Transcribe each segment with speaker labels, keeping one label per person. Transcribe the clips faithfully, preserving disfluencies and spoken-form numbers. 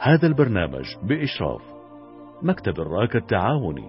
Speaker 1: هذا البرنامج بإشراف مكتب الراكة التعاوني.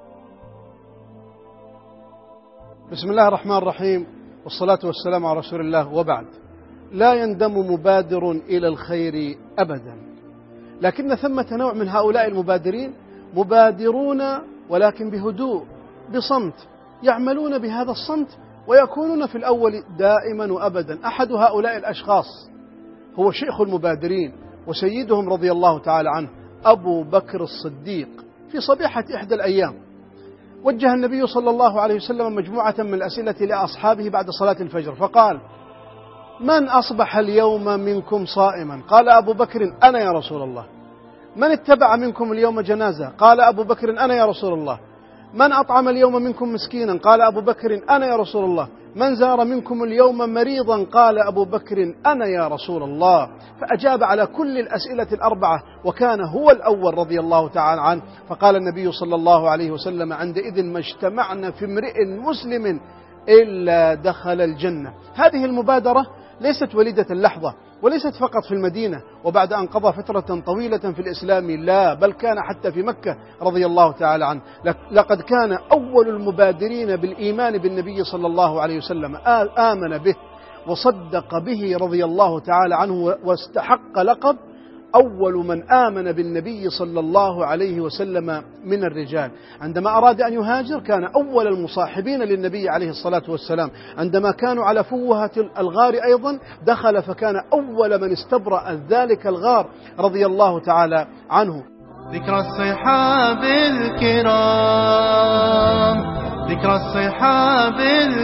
Speaker 2: بسم الله الرحمن الرحيم، والصلاة والسلام على رسول الله، وبعد. لا يندم مبادر إلى الخير أبدا، لكن ثمة نوع من هؤلاء المبادرين مبادرون ولكن بهدوء بصمت، يعملون بهذا الصمت ويكونون في الأول دائما وأبدا. أحد هؤلاء الأشخاص هو شيخ المبادرين وسيدهم رضي الله تعالى عنه أبو بكر الصديق. في صبيحة إحدى الأيام وجه النبي صلى الله عليه وسلم مجموعة من الأسئلة لأصحابه بعد صلاة الفجر، فقال: من أصبح اليوم منكم صائما؟ قال أبو بكر: أنا يا رسول الله. من اتبع منكم اليوم جنازة؟ قال أبو بكر: أنا يا رسول الله. من أطعم اليوم منكم مسكينا؟ قال أبو بكر: أنا يا رسول الله. من زار منكم اليوم مريضا؟ قال أبو بكر: أنا يا رسول الله. فأجاب على كل الأسئلة الأربعة، وكان هو الأول رضي الله تعالى عنه. فقال النبي صلى الله عليه وسلم: عندئذ ما اجتمعنا في امرئ مسلم إلا دخل الجنة. هذه المبادرة ليست وليدة اللحظة، وليست فقط في المدينة وبعد أن قضى فترة طويلة في الإسلام، لا، بل كان حتى في مكة رضي الله تعالى عنه. لقد كان أول المبادرين بالإيمان بالنبي صلى الله عليه وسلم، آمن به وصدق به رضي الله تعالى عنه، واستحق لقب أول من آمن بالنبي صلى الله عليه وسلم من الرجال. عندما أراد أن يهاجر كان أول المصاحبين للنبي عليه الصلاة والسلام. عندما كانوا على فوهة الغار أيضا دخل، فكان أول من استبرأ ذلك الغار رضي الله تعالى عنه.
Speaker 3: ذكرى الصحاب الكرام، ذكرى الصحاب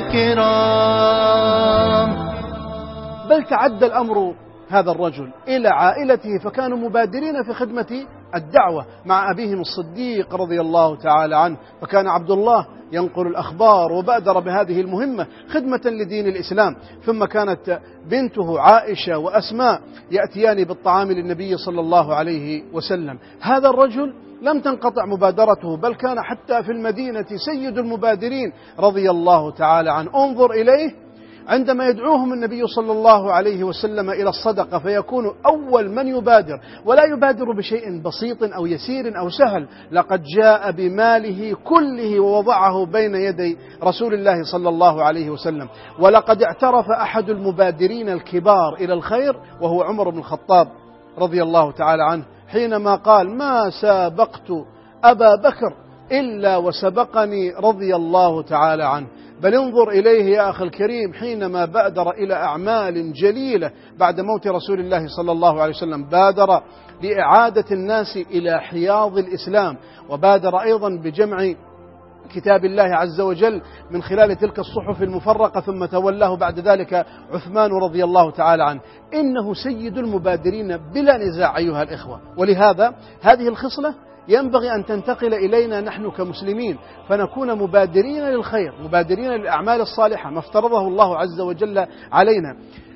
Speaker 3: الكرام.
Speaker 2: بل تعدى الأمر هذا الرجل إلى عائلته، فكانوا مبادرين في خدمة الدعوة مع أبيهم الصديق رضي الله تعالى عنه. فكان عبد الله ينقل الأخبار وبادر بهذه المهمة خدمة لدين الإسلام. ثم كانت بنته عائشة وأسماء يأتيان بالطعام للنبي صلى الله عليه وسلم. هذا الرجل لم تنقطع مبادرته، بل كان حتى في المدينة سيد المبادرين رضي الله تعالى عنه. انظر إليه عندما يدعوهم النبي صلى الله عليه وسلم إلى الصدقة، فيكون أول من يبادر، ولا يبادر بشيء بسيط أو يسير أو سهل. لقد جاء بماله كله ووضعه بين يدي رسول الله صلى الله عليه وسلم. ولقد اعترف أحد المبادرين الكبار إلى الخير وهو عمر بن الخطاب رضي الله تعالى عنه، حينما قال: ما سابقت أبا بكر إلا وسبقني رضي الله تعالى عنه. بل انظر إليه يا أخي الكريم حينما بادر إلى أعمال جليلة بعد موت رسول الله صلى الله عليه وسلم. بادر لإعادة الناس إلى حياض الإسلام، وبادر أيضا بجمع كتاب الله عز وجل من خلال تلك الصحف المفرقة، ثم تولاه بعد ذلك عثمان رضي الله تعالى عنه. إنه سيد المبادرين بلا نزاع أيها الإخوة. ولهذا هذه الخصلة ينبغي أن تنتقل إلينا نحن كمسلمين، فنكون مبادرين للخير، مبادرين للأعمال الصالحة ما افترضه الله عز وجل علينا.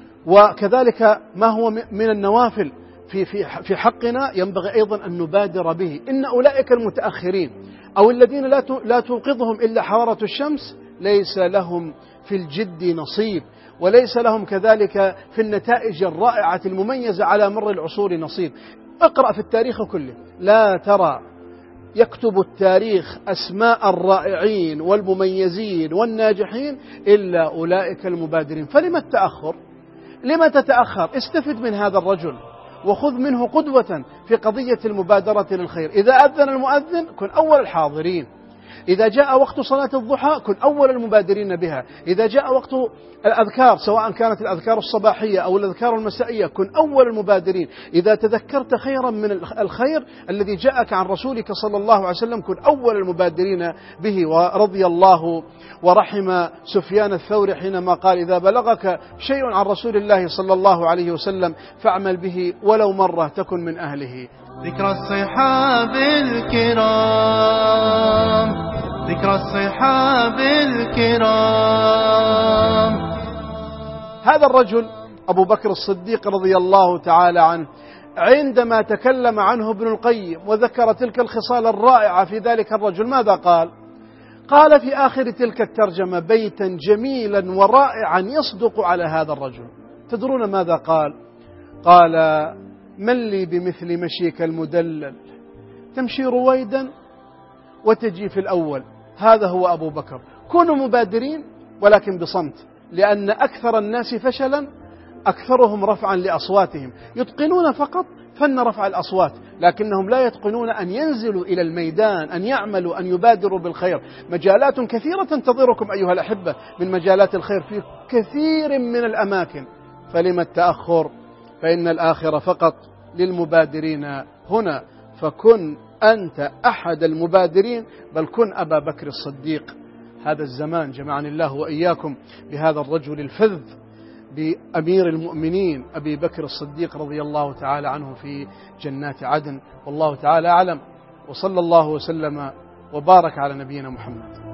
Speaker 2: وكذلك ما هو من النوافل في في في حقنا ينبغي أيضا أن نبادر به. إن أولئك المتأخرين أو الذين لا لا توقظهم إلا حرارة الشمس ليس لهم في الجد نصيب، وليس لهم كذلك في النتائج الرائعة المميزة على مر العصور نصيب. اقرأ في التاريخ كله، لا ترى يكتب التاريخ أسماء الرائعين والمميزين والناجحين إلا أولئك المبادرين. فلما التأخر؟ لما تتأخر؟ استفد من هذا الرجل وخذ منه قدوة في قضية المبادرة للخير. إذا أذن المؤذن كن أول الحاضرين، إذا جاء وقت صلاة الضحى كن أول المبادرين بها، إذا جاء وقت الأذكار سواء كانت الأذكار الصباحية أو الأذكار المسائية كن أول المبادرين، إذا تذكرت خيرا من الخير الذي جاءك عن رسولك صلى الله عليه وسلم كن أول المبادرين به. ورضي الله ورحم سفيان الثوري حينما قال: إذا بلغك شيء عن رسول الله صلى الله عليه وسلم فاعمل به ولو مرة تكن من أهله.
Speaker 3: ذكرى الصحاب الكرام، ذكرى الصحاب الكرام.
Speaker 2: هذا الرجل أبو بكر الصديق رضي الله تعالى عنه عندما تكلم عنه ابن القيم وذكر تلك الخصال الرائعة في ذلك الرجل ماذا قال؟ قال في آخر تلك الترجمة بيتا جميلا ورائعا يصدق على هذا الرجل. تدرون ماذا قال؟ قال: من لي بمثل مشيك المدلل، تمشي رويدا وتجي في الأول. هذا هو أبو بكر. كونوا مبادرين ولكن بصمت، لأن أكثر الناس فشلا أكثرهم رفعا لأصواتهم. يتقنون فقط فن رفع الأصوات، لكنهم لا يتقنون أن ينزلوا إلى الميدان، أن يعملوا، أن يبادروا بالخير. مجالات كثيرة تنتظركم أيها الأحبة من مجالات الخير في كثير من الأماكن، فلما التأخر؟ فإن الآخرة فقط للمبادرين هنا. فكن أنت أحد المبادرين، بل كن أبا بكر الصديق. هذا الزمان جمعني الله وإياكم بهذا الرجل الفذ، بأمير المؤمنين أبي بكر الصديق رضي الله تعالى عنه في جنات عدن. والله تعالى أعلم، وصلى الله وسلم وبارك على نبينا محمد.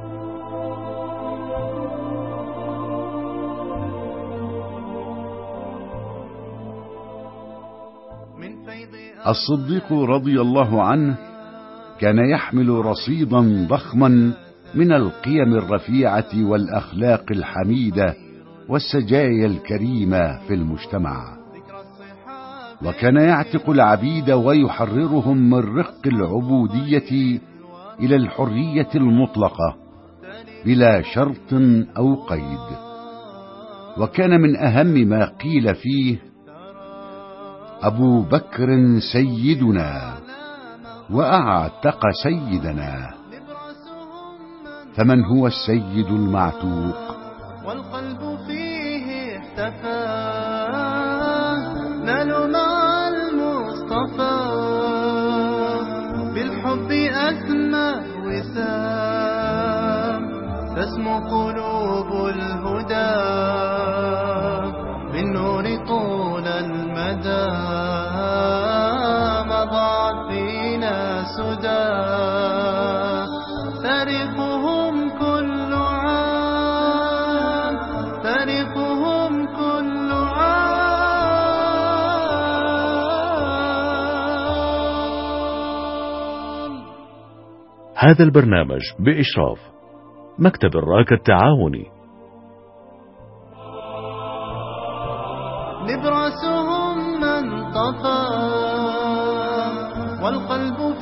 Speaker 1: الصديق رضي الله عنه كان يحمل رصيدا ضخما من القيم الرفيعة والأخلاق الحميدة والسجايا الكريمة في المجتمع، وكان يعتق العبيد ويحررهم من رق العبودية إلى الحرية المطلقة بلا شرط أو قيد. وكان من أهم ما قيل فيه: أبو بكر سيدنا وأعتق سيدنا. فمن هو السيد المعتوق؟
Speaker 3: والقلب فيه احتفى، نالوا مع المصطفى بالحب أسمى وسام، تسمو قلوب الهدى بالنور طول المدى، مضى فينا سدى تاريخهم كل عام، تاريخهم كل عام.
Speaker 1: هذا البرنامج بإشراف مكتب الراكة التعاوني.
Speaker 3: نبرسهم من طفى والقلب